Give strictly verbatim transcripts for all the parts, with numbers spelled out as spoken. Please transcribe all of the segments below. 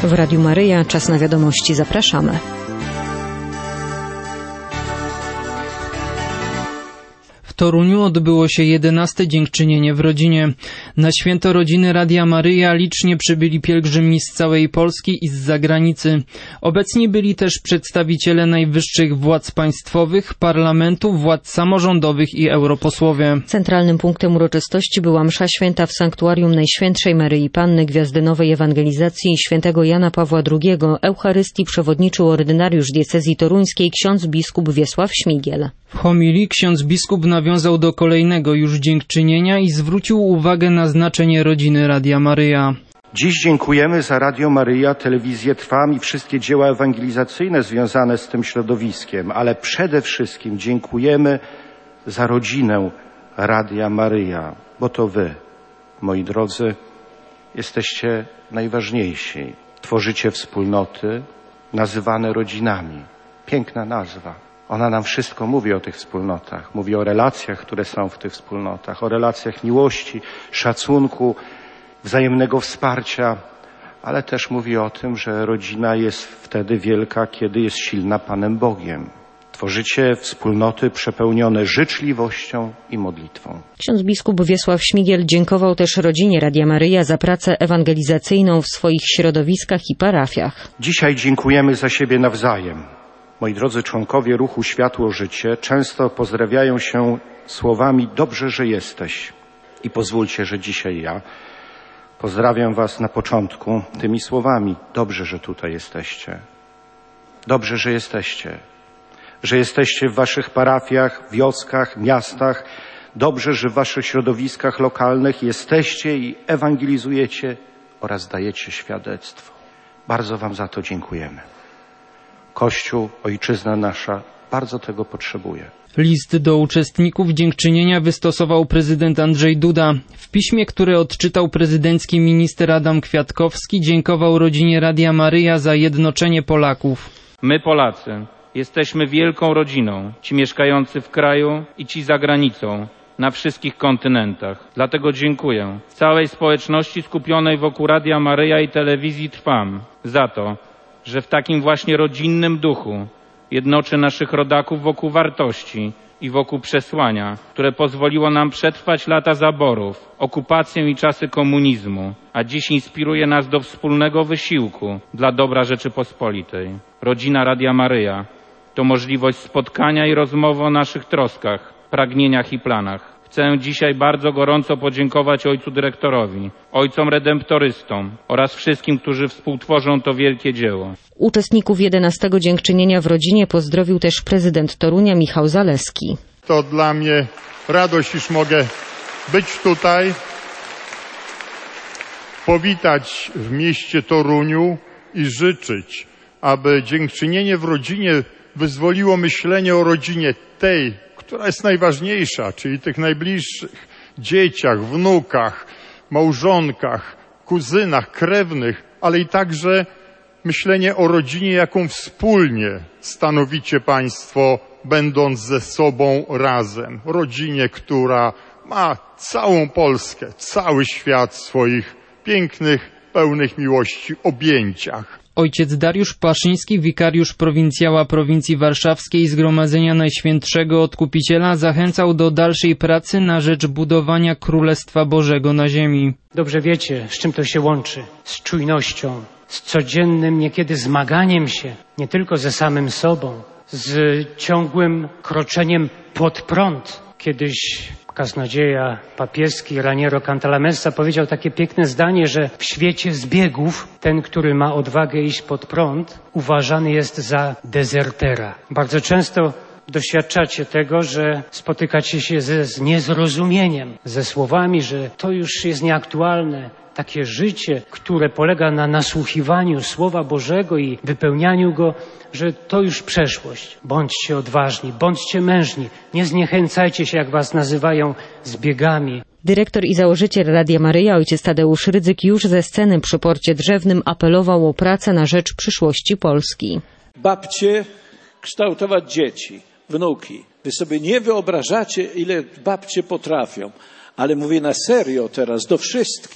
W Radiu Maryja, czas na wiadomości, zapraszamy. W Toruniu odbyło się jedenaste dziękczynienie w rodzinie. Na święto rodziny Radia Maryja licznie przybyli pielgrzymi z całej Polski i z zagranicy. Obecni byli też przedstawiciele najwyższych władz państwowych, parlamentu, władz samorządowych i europosłowie. Centralnym punktem uroczystości była msza święta w sanktuarium Najświętszej Maryi Panny Gwiazdynowej Ewangelizacji świętego Jana Pawła drugiego. Eucharystii przewodniczył ordynariusz diecezji toruńskiej ksiądz biskup Wiesław Śmigiel. W homilii ksiądz biskup nawiązał do kolejnego już dziękczynienia i zwrócił uwagę na znaczenie rodziny Radia Maryja. Dziś dziękujemy za Radio Maryja, telewizję Trwam i wszystkie dzieła ewangelizacyjne związane z tym środowiskiem, ale przede wszystkim dziękujemy za rodzinę Radia Maryja, bo to wy, moi drodzy, jesteście najważniejsi. Tworzycie wspólnoty nazywane rodzinami. Piękna nazwa. Ona nam wszystko mówi o tych wspólnotach. Mówi o relacjach, które są w tych wspólnotach, o relacjach miłości, szacunku, wzajemnego wsparcia, ale też mówi o tym, że rodzina jest wtedy wielka, kiedy jest silna Panem Bogiem. Tworzycie wspólnoty przepełnione życzliwością i modlitwą. Ksiądz biskup Wiesław Śmigiel dziękował też rodzinie Radia Maryja za pracę ewangelizacyjną w swoich środowiskach i parafiach. Dzisiaj dziękujemy za siebie nawzajem. Moi drodzy członkowie ruchu Światło Życie często pozdrawiają się słowami dobrze, że jesteś. I pozwólcie, że dzisiaj ja pozdrawiam was na początku tymi słowami. Dobrze, że tutaj jesteście. Dobrze, że jesteście. Że jesteście w waszych parafiach, wioskach, miastach. Dobrze, że w waszych środowiskach lokalnych jesteście i ewangelizujecie oraz dajecie świadectwo. Bardzo wam za to dziękujemy. Kościół, ojczyzna nasza, bardzo tego potrzebuje. List do uczestników dziękczynienia wystosował prezydent Andrzej Duda. W piśmie, które odczytał prezydencki minister Adam Kwiatkowski, dziękował rodzinie Radia Maryja za jednoczenie Polaków. My, Polacy, jesteśmy wielką rodziną, ci mieszkający w kraju i ci za granicą, na wszystkich kontynentach. Dlatego dziękuję całej społeczności skupionej wokół Radia Maryja i telewizji Trwam za to, że w takim właśnie rodzinnym duchu jednoczy naszych rodaków wokół wartości i wokół przesłania, które pozwoliło nam przetrwać lata zaborów, okupację i czasy komunizmu, a dziś inspiruje nas do wspólnego wysiłku dla dobra Rzeczypospolitej. Rodzina Radia Maryja to możliwość spotkania i rozmowy o naszych troskach, pragnieniach i planach. Chcę dzisiaj bardzo gorąco podziękować ojcu dyrektorowi, ojcom redemptorystom oraz wszystkim, którzy współtworzą to wielkie dzieło. Uczestników jedenastego dziękczynienia w rodzinie pozdrowił też prezydent Torunia Michał Zaleski. To dla mnie radość, iż mogę być tutaj, powitać w mieście Toruniu i życzyć, aby dziękczynienie w rodzinie wyzwoliło myślenie o rodzinie tej, która jest najważniejsza, czyli tych najbliższych, dzieciach, wnukach, małżonkach, kuzynach, krewnych, ale i także myślenie o rodzinie, jaką wspólnie stanowicie państwo, będąc ze sobą razem. Rodzinie, która ma całą Polskę, cały świat w swoich pięknych, pełnych miłości objęciach. Ojciec Dariusz Paszyński, wikariusz prowincjała prowincji warszawskiej Zgromadzenia Najświętszego Odkupiciela, zachęcał do dalszej pracy na rzecz budowania Królestwa Bożego na ziemi. Dobrze wiecie, z czym to się łączy. Z czujnością, z codziennym niekiedy zmaganiem się, nie tylko ze samym sobą, z ciągłym kroczeniem pod prąd. Kiedyś kaznodzieja papieski Raniero Cantalamessa powiedział takie piękne zdanie, że w świecie zbiegów ten, który ma odwagę iść pod prąd, uważany jest za dezertera. Bardzo często doświadczacie tego, że spotykacie się ze z niezrozumieniem, ze słowami, że to już jest nieaktualne. Takie życie, które polega na nasłuchiwaniu Słowa Bożego i wypełnianiu go, że to już przeszłość. Bądźcie odważni, bądźcie mężni, nie zniechęcajcie się, jak was nazywają, zbiegami. Dyrektor i założyciel Radia Maryja, ojciec Tadeusz Rydzyk, już ze sceny przy Porcie Drzewnym apelował o pracę na rzecz przyszłości Polski. Babcie kształtować dzieci, wnuki. Wy sobie nie wyobrażacie, ile babcie potrafią. Ale mówię na serio teraz do wszystkich.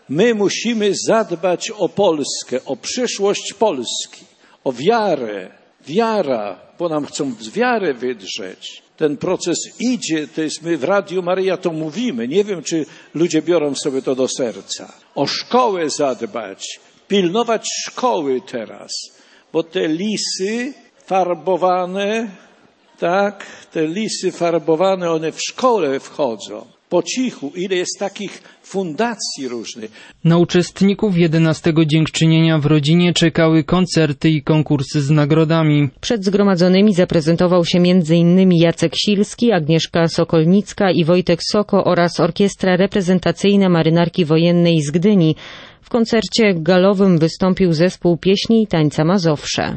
My musimy zadbać o Polskę, o przyszłość Polski, o wiarę. Wiara, bo nam chcą z wiary wydrzeć. Ten proces idzie, to jest my w Radiu Maryja to mówimy. Nie wiem, czy ludzie biorą sobie to do serca. O szkołę zadbać, pilnować szkoły teraz, bo te lisy farbowane, tak, te lisy farbowane, one w szkole wchodzą. Po cichu, ile jest takich fundacji różnych. Na uczestników jedenastego Dziękczynienia w rodzinie czekały koncerty i konkursy z nagrodami. Przed zgromadzonymi zaprezentował się między innymi Jacek Silski, Agnieszka Sokolnicka i Wojtek Soko oraz orkiestra reprezentacyjna Marynarki Wojennej z Gdyni. W koncercie galowym wystąpił zespół pieśni i tańca Mazowsze.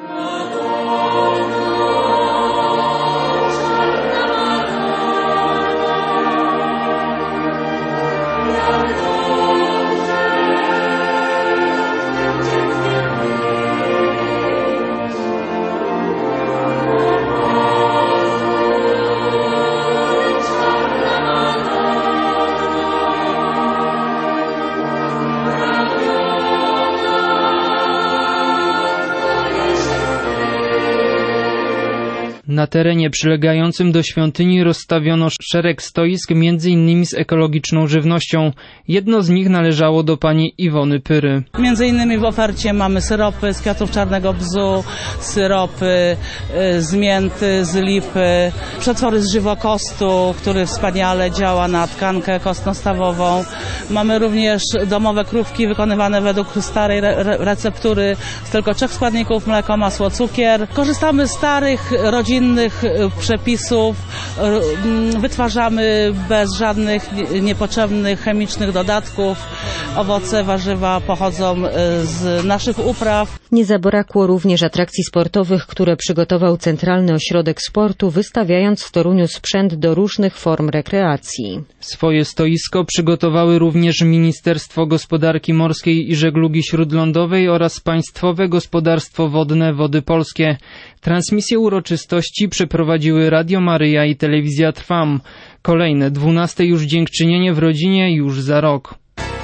Na terenie przylegającym do świątyni rozstawiono szereg stoisk, między innymi z ekologiczną żywnością. Jedno z nich należało do pani Iwony Pyry. Między innymi w ofercie mamy syropy z kwiatów czarnego bzu, syropy z mięty, z lipy, przetwory z żywokostu, który wspaniale działa na tkankę kostno-stawową. Mamy również domowe krówki wykonywane według starej re- receptury z tylko trzech składników: mleko, masło, cukier. Korzystamy z starych, rodzinnych przepisów, wytwarzamy bez żadnych niepotrzebnych chemicznych dodatków. Owoce, warzywa pochodzą z naszych upraw. Nie zabrakło również atrakcji sportowych, które przygotował Centralny Ośrodek Sportu, wystawiając w Toruniu sprzęt do różnych form rekreacji. Swoje stoisko przygotowały również Ministerstwo Gospodarki Morskiej i Żeglugi Śródlądowej oraz Państwowe Gospodarstwo Wodne Wody Polskie. Transmisję uroczystości przeprowadziły Radio Maryja i Telewizja Trwam. Kolejne, dwunaste już Dziękczynienie w rodzinie już za rok.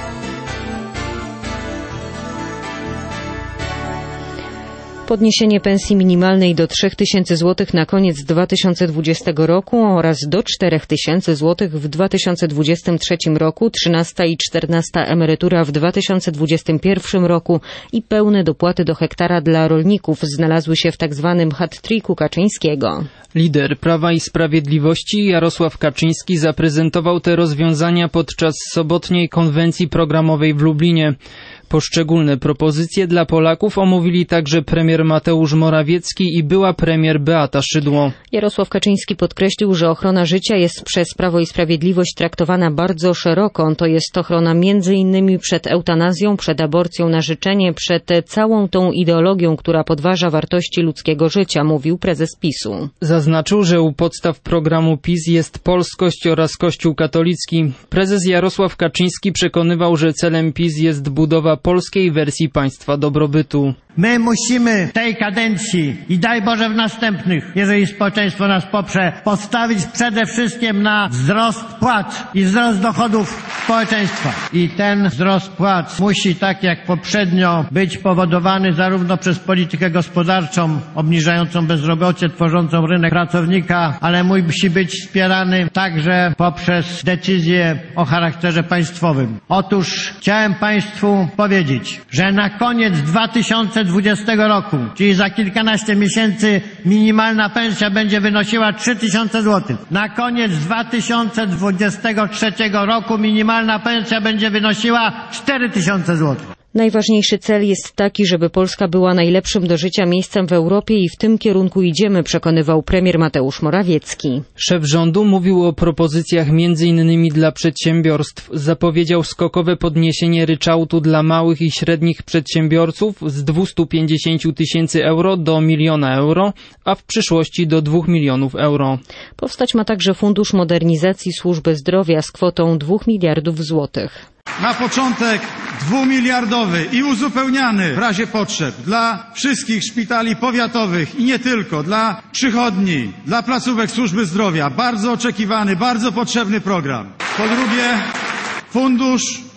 Podniesienie pensji minimalnej do trzech tysięcy złotych na koniec dwa tysiące dwudziestego roku oraz do czterech tysięcy złotych w dwa tysiące dwudziestym trzecim roku, trzynasta i czternasta emerytura w dwa tysiące dwudziestym pierwszym roku i pełne dopłaty do hektara dla rolników znalazły się w tzw. hat-tricku Kaczyńskiego. Lider Prawa i Sprawiedliwości Jarosław Kaczyński zaprezentował te rozwiązania podczas sobotniej konwencji programowej w Lublinie. Poszczególne propozycje dla Polaków omówili także premier Mateusz Morawiecki i była premier Beata Szydło. Jarosław Kaczyński podkreślił, że ochrona życia jest przez Prawo i Sprawiedliwość traktowana bardzo szeroko. To jest ochrona między innymi przed eutanazją, przed aborcją na życzenie, przed całą tą ideologią, która podważa wartości ludzkiego życia, mówił prezes PiSu. Zaznaczył, że u podstaw programu PiS jest polskość oraz Kościół katolicki. Prezes Jarosław Kaczyński przekonywał, że celem PiS jest budowa polskiej wersji państwa dobrobytu. My musimy w tej kadencji i daj Boże w następnych, jeżeli społeczeństwo nas poprze, postawić przede wszystkim na wzrost płac i wzrost dochodów społeczeństwa. I ten wzrost płac musi, tak jak poprzednio, być powodowany zarówno przez politykę gospodarczą, obniżającą bezrobocie, tworzącą rynek pracownika, ale musi być wspierany także poprzez decyzje o charakterze państwowym. Otóż chciałem Państwu powiedzieć, że na koniec dwa tysiące dwudziestego roku, czyli za kilkanaście miesięcy, minimalna pensja będzie wynosiła trzy tysiące złotych. Na koniec dwa tysiące dwudziestego trzeciego roku minimalna pensja będzie wynosiła cztery tysiące złotych. Najważniejszy cel jest taki, żeby Polska była najlepszym do życia miejscem w Europie i w tym kierunku idziemy, przekonywał premier Mateusz Morawiecki. Szef rządu mówił o propozycjach między innymi dla przedsiębiorstw. Zapowiedział skokowe podniesienie ryczałtu dla małych i średnich przedsiębiorców z dwieście pięćdziesiąt tysięcy euro do miliona euro, a w przyszłości do dwóch milionów euro. Powstać ma także Fundusz Modernizacji Służby Zdrowia z kwotą dwóch miliardów złotych. Na początek dwumiliardowy i uzupełniany w razie potrzeb dla wszystkich szpitali powiatowych i nie tylko, dla przychodni, dla placówek służby zdrowia. Bardzo oczekiwany, bardzo potrzebny program. Po drugie, fundusz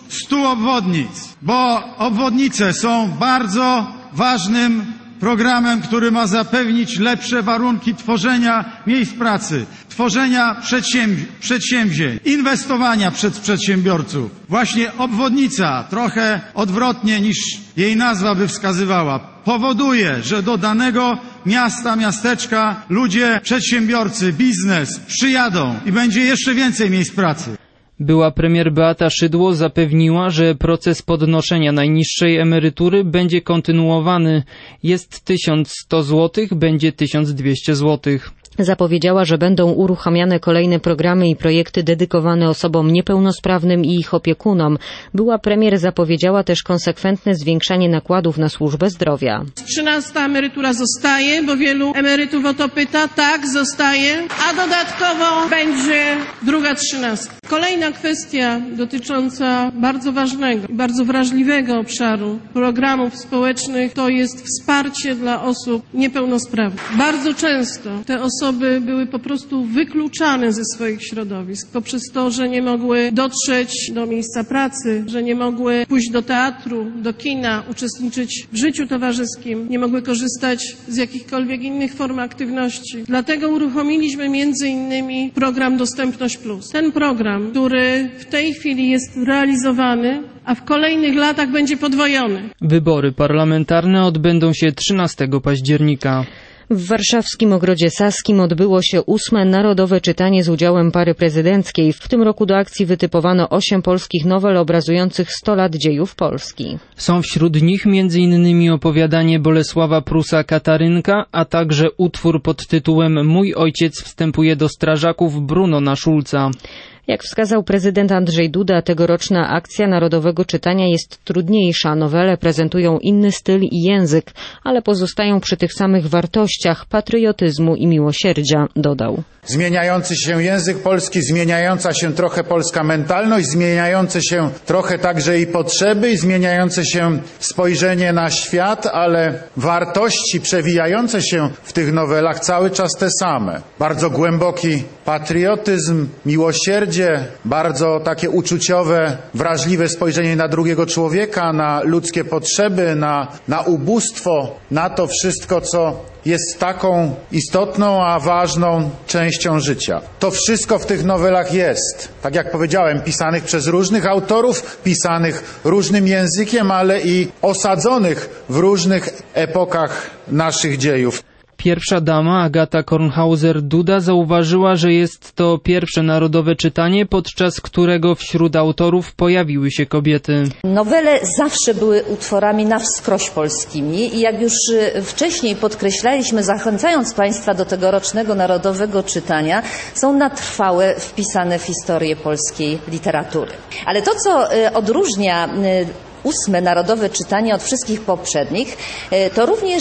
stu obwodnic, bo obwodnice są bardzo ważnym programem, który ma zapewnić lepsze warunki tworzenia miejsc pracy, tworzenia przedsięw- przedsięwzięć, inwestowania przez przedsiębiorców. Właśnie obwodnica, trochę odwrotnie niż jej nazwa by wskazywała, powoduje, że do danego miasta, miasteczka ludzie, przedsiębiorcy, biznes przyjadą i będzie jeszcze więcej miejsc pracy. Była premier Beata Szydło zapewniła, że proces podnoszenia najniższej emerytury będzie kontynuowany. Jest tysiąc sto złotych, będzie tysiąc dwieście złotych. Zapowiedziała, że będą uruchamiane kolejne programy i projekty dedykowane osobom niepełnosprawnym i ich opiekunom. Była premier zapowiedziała też konsekwentne zwiększanie nakładów na służbę zdrowia. Trzynasta emerytura zostaje, bo wielu emerytów o to pyta. Tak, zostaje, a dodatkowo będzie druga trzynastka. Kolejna kwestia dotycząca bardzo ważnego i bardzo wrażliwego obszaru programów społecznych to jest wsparcie dla osób niepełnosprawnych. Bardzo często te osoby Osoby były po prostu wykluczane ze swoich środowisk poprzez to, że nie mogły dotrzeć do miejsca pracy, że nie mogły pójść do teatru, do kina, uczestniczyć w życiu towarzyskim, nie mogły korzystać z jakichkolwiek innych form aktywności. Dlatego uruchomiliśmy między innymi program Dostępność Plus. Ten program, który w tej chwili jest realizowany, a w kolejnych latach będzie podwojony. Wybory parlamentarne odbędą się trzynastego października. W warszawskim Ogrodzie Saskim odbyło się ósme narodowe czytanie z udziałem pary prezydenckiej. W tym roku do akcji wytypowano osiem polskich nowel obrazujących sto lat dziejów Polski. Są wśród nich między innymi opowiadanie Bolesława Prusa Katarynka, a także utwór pod tytułem Mój ojciec wstępuje do strażaków Brunona Szulca. Jak wskazał prezydent Andrzej Duda, tegoroczna akcja Narodowego Czytania jest trudniejsza. Nowele prezentują inny styl i język, ale pozostają przy tych samych wartościach patriotyzmu i miłosierdzia, dodał. Zmieniający się język polski, zmieniająca się trochę polska mentalność, zmieniające się trochę także i potrzeby i zmieniające się spojrzenie na świat, ale wartości przewijające się w tych nowelach cały czas te same. Bardzo głęboki patriotyzm, miłosierdzie, bardzo takie uczuciowe, wrażliwe spojrzenie na drugiego człowieka, na ludzkie potrzeby, na, na ubóstwo, na to wszystko, co jest taką istotną, a ważną częścią życia. To wszystko w tych nowelach jest, tak jak powiedziałem, pisanych przez różnych autorów, pisanych różnym językiem, ale i osadzonych w różnych epokach naszych dziejów. Pierwsza dama, Agata Kornhauser-Duda, zauważyła, że jest to pierwsze narodowe czytanie, podczas którego wśród autorów pojawiły się kobiety. Nowele zawsze były utworami na wskroś polskimi i jak już wcześniej podkreślaliśmy, zachęcając Państwa do tegorocznego narodowego czytania, są na trwałe wpisane w historię polskiej literatury. Ale to, co odróżnia ósme narodowe czytanie od wszystkich poprzednich, to również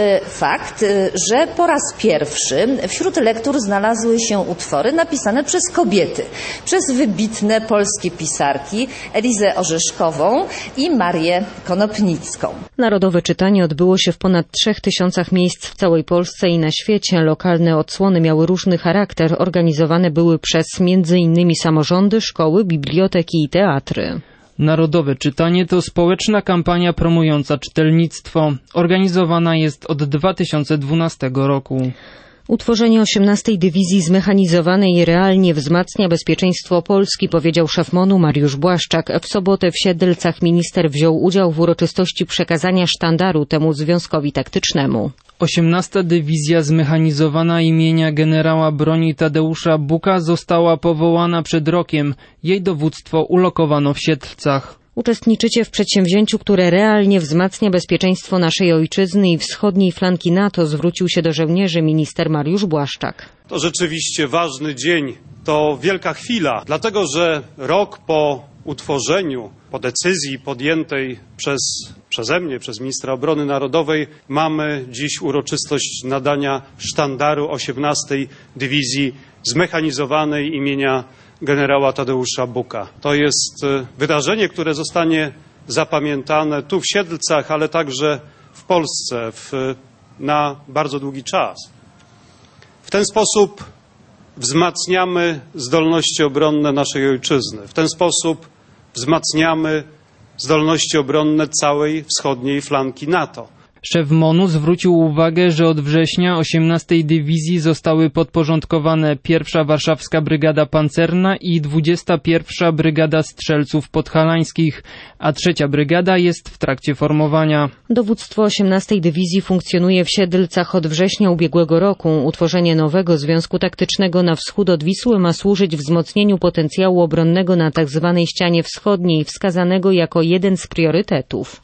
fakt, że po raz pierwszy wśród lektur znalazły się utwory napisane przez kobiety, przez wybitne polskie pisarki Elizę Orzeszkową i Marię Konopnicką. Narodowe czytanie odbyło się w ponad trzech tysiącach miejsc w całej Polsce i na świecie. Lokalne odsłony miały różny charakter. Organizowane były przez między innymi samorządy, szkoły, biblioteki i teatry. Narodowe czytanie to społeczna kampania promująca czytelnictwo. Organizowana jest od dwa tysiące dwunastego roku. Utworzenie osiemnastej Dywizji Zmechanizowanej realnie wzmacnia bezpieczeństwo Polski, powiedział szef M O N-u Mariusz Błaszczak. W sobotę w Siedlcach minister wziął udział w uroczystości przekazania sztandaru temu związkowi taktycznemu. osiemnasta Dywizja Zmechanizowana imienia generała broni Tadeusza Buka została powołana przed rokiem. Jej dowództwo ulokowano w Siedlcach. Uczestniczycie w przedsięwzięciu, które realnie wzmacnia bezpieczeństwo naszej ojczyzny i wschodniej flanki NATO, zwrócił się do żołnierzy minister Mariusz Błaszczak. To rzeczywiście ważny dzień, to wielka chwila, dlatego że rok po utworzeniu, po decyzji podjętej przez, przeze mnie, przez ministra obrony narodowej, mamy dziś uroczystość nadania sztandaru osiemnastej Dywizji Zmechanizowanej imienia generała Tadeusza Buka. To jest wydarzenie, które zostanie zapamiętane tu w Siedlcach, ale także w Polsce w, na bardzo długi czas. W ten sposób wzmacniamy zdolności obronne naszej ojczyzny. W ten sposób wzmacniamy zdolności obronne całej wschodniej flanki NATO. Szef M O N-u zwrócił uwagę, że od września osiemnastej Dywizji zostały podporządkowane pierwsza Warszawska Brygada Pancerna i dwudziesta pierwsza Brygada Strzelców Podhalańskich, a trzecia Brygada jest w trakcie formowania. Dowództwo osiemnastej Dywizji funkcjonuje w Siedlcach od września ubiegłego roku. Utworzenie nowego Związku Taktycznego na wschód od Wisły ma służyć wzmocnieniu potencjału obronnego na tzw. ścianie wschodniej, wskazanego jako jeden z priorytetów.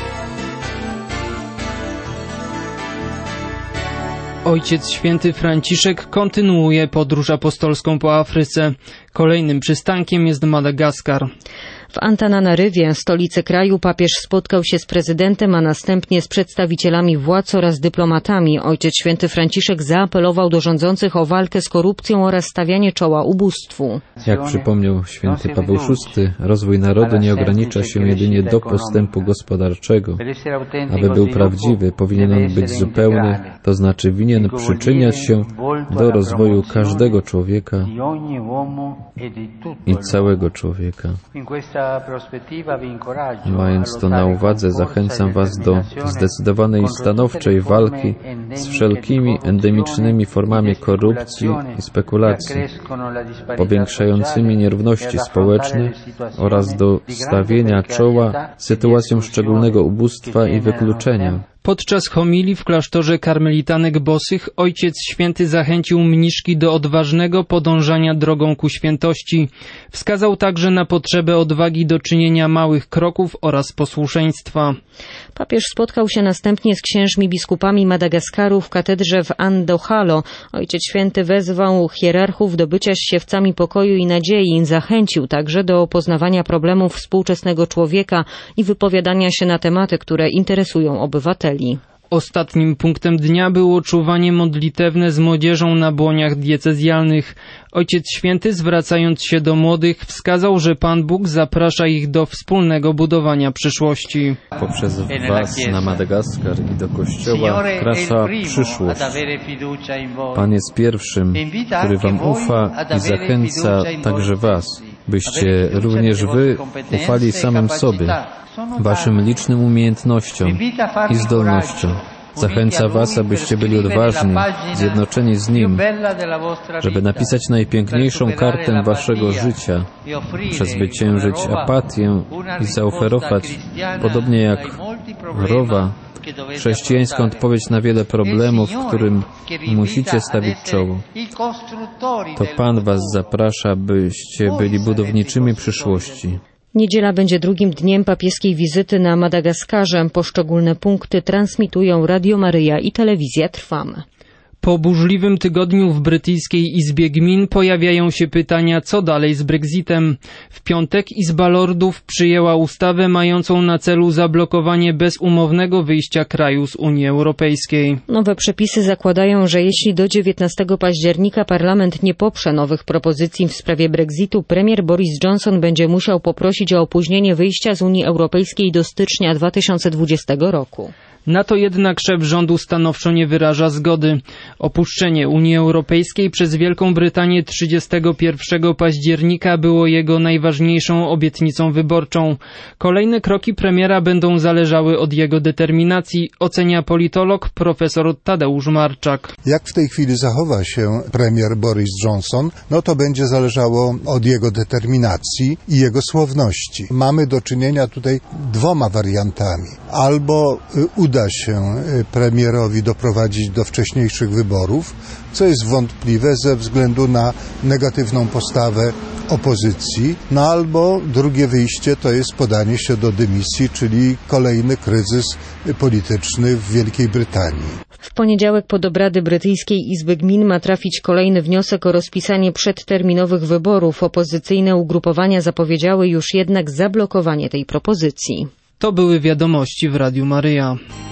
Ojciec Święty Franciszek kontynuuje podróż apostolską po Afryce. Kolejnym przystankiem jest Madagaskar. W Antananarywie, stolicy kraju, papież spotkał się z prezydentem, a następnie z przedstawicielami władz oraz dyplomatami. Ojciec Święty Franciszek zaapelował do rządzących o walkę z korupcją oraz stawianie czoła ubóstwu. Jak przypomniał święty Paweł szósty, rozwój narodu nie ogranicza się jedynie do postępu gospodarczego. Aby był prawdziwy, powinien on być zupełny, to znaczy winien przyczyniać się do rozwoju każdego człowieka i całego człowieka. Mając to na uwadze, zachęcam Was do zdecydowanej i stanowczej walki z wszelkimi endemicznymi formami korupcji i spekulacji, powiększającymi nierówności społeczne oraz do stawienia czoła sytuacjom szczególnego ubóstwa i wykluczenia. Podczas homilii w klasztorze karmelitanek bosych Ojciec Święty zachęcił mniszki do odważnego podążania drogą ku świętości. Wskazał także na potrzebę odwagi do czynienia małych kroków oraz posłuszeństwa. Papież spotkał się następnie z księżmi biskupami Madagaskaru w katedrze w Andohalo. Ojciec Święty wezwał hierarchów do bycia siewcami pokoju i nadziei. Zachęcił także do poznawania problemów współczesnego człowieka i wypowiadania się na tematy, które interesują obywateli. Ostatnim punktem dnia było czuwanie modlitewne z młodzieżą na błoniach diecezjalnych. Ojciec Święty, zwracając się do młodych, wskazał, że Pan Bóg zaprasza ich do wspólnego budowania przyszłości. Poprzez Was na Madagaskar i do Kościoła wkracza przyszłość. Pan jest pierwszym, który Wam ufa i zachęca także Was, byście również Wy ufali samym sobie, Waszym licznym umiejętnościom i zdolnościom. Zachęca Was, abyście byli odważni, zjednoczeni z Nim, żeby napisać najpiękniejszą kartę Waszego życia, przezwyciężyć apatię i zaoferować, podobnie jak Rowa, chrześcijańską odpowiedź na wiele problemów, którym musicie stawić czoło. To Pan Was zaprasza, byście byli budowniczymi przyszłości. Niedziela będzie drugim dniem papieskiej wizyty na Madagaskarze. Poszczególne punkty transmitują Radio Maryja i Telewizja Trwam. Po burzliwym tygodniu w brytyjskiej Izbie Gmin pojawiają się pytania, co dalej z Brexitem. W piątek Izba Lordów przyjęła ustawę mającą na celu zablokowanie bezumownego wyjścia kraju z Unii Europejskiej. Nowe przepisy zakładają, że jeśli do dziewiętnastego października parlament nie poprze nowych propozycji w sprawie Brexitu, premier Boris Johnson będzie musiał poprosić o opóźnienie wyjścia z Unii Europejskiej do stycznia dwa tysiące dwudziestego roku. Na to jednak szef rządu stanowczo nie wyraża zgody. Opuszczenie Unii Europejskiej przez Wielką Brytanię trzydziestego pierwszego października było jego najważniejszą obietnicą wyborczą. Kolejne kroki premiera będą zależały od jego determinacji, ocenia politolog profesor Tadeusz Marczak. Jak w tej chwili zachowa się premier Boris Johnson, no to będzie zależało od jego determinacji i jego słowności. Mamy do czynienia tutaj dwoma wariantami. Albo uda się premierowi doprowadzić do wcześniejszych wyborów, co jest wątpliwe ze względu na negatywną postawę opozycji, no albo drugie wyjście to jest podanie się do dymisji, czyli kolejny kryzys polityczny w Wielkiej Brytanii. W poniedziałek pod obrady brytyjskiej Izby Gmin ma trafić kolejny wniosek o rozpisanie przedterminowych wyborów. Opozycyjne ugrupowania zapowiedziały już jednak zablokowanie tej propozycji. To były wiadomości w Radiu Maryja.